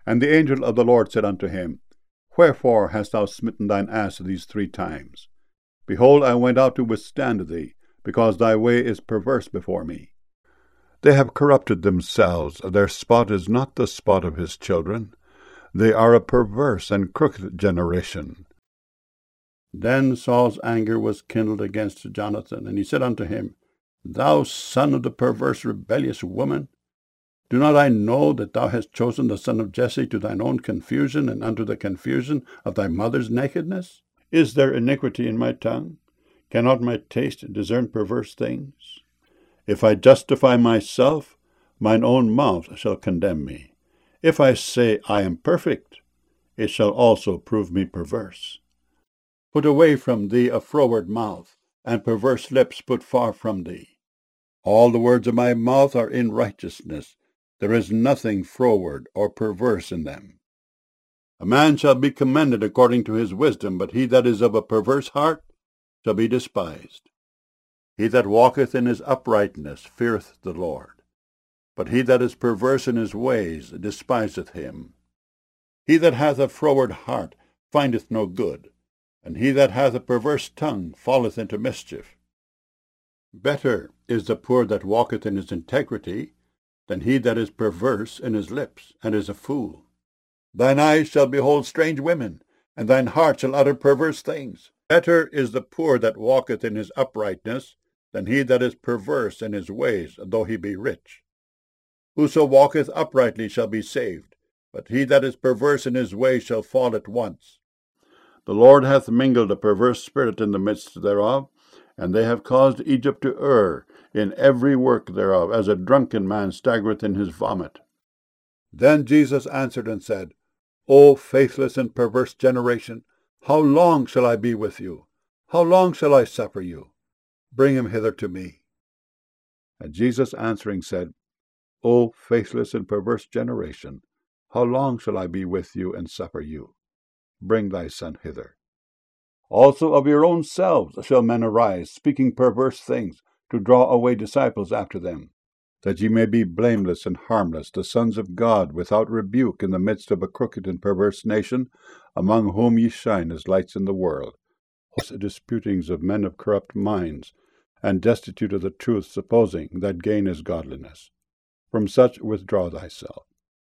And the angel of the Lord said unto him, Wherefore hast thou smitten thine ass these 3 times? Behold, I went out to withstand thee, because thy way is perverse before me. They have corrupted themselves. Their spot is not the spot of his children. They are a perverse and crooked generation. Then Saul's anger was kindled against Jonathan, and he said unto him, Thou son of the perverse rebellious woman, do not I know that thou hast chosen the son of Jesse to thine own confusion, and unto the confusion of thy mother's nakedness? Is there iniquity in my tongue? Cannot my taste discern perverse things? If I justify myself, mine own mouth shall condemn me. If I say I am perfect, it shall also prove me perverse. Put away from thee a froward mouth, and perverse lips put far from thee. All the words of my mouth are in righteousness. There is nothing froward or perverse in them. A man shall be commended according to his wisdom, but he that is of a perverse heart shall be despised. He that walketh in his uprightness feareth the Lord, but he that is perverse in his ways despiseth him. He that hath a froward heart findeth no good, and he that hath a perverse tongue falleth into mischief. Better is the poor that walketh in his integrity than he that is perverse in his lips, and is a fool. Thine eyes shall behold strange women, and thine heart shall utter perverse things. Better is the poor that walketh in his uprightness than he that is perverse in his ways, though he be rich. Whoso walketh uprightly shall be saved, but he that is perverse in his ways shall fall at once. The Lord hath mingled a perverse spirit in the midst thereof, and they have caused Egypt to err in every work thereof, as a drunken man staggereth in his vomit. Then Jesus answered and said, O faithless and perverse generation, how long shall I be with you? How long shall I suffer you? Bring him hither to me. And Jesus answering said, O faithless and perverse generation, how long shall I be with you and suffer you? Bring thy son hither. Also of your own selves shall men arise, speaking perverse things, to draw away disciples after them, that ye may be blameless and harmless, the sons of God, without rebuke, in the midst of a crooked and perverse nation, among whom ye shine as lights in the world. Disputings of men of corrupt minds, and destitute of the truth, supposing that gain is godliness. From such withdraw thyself.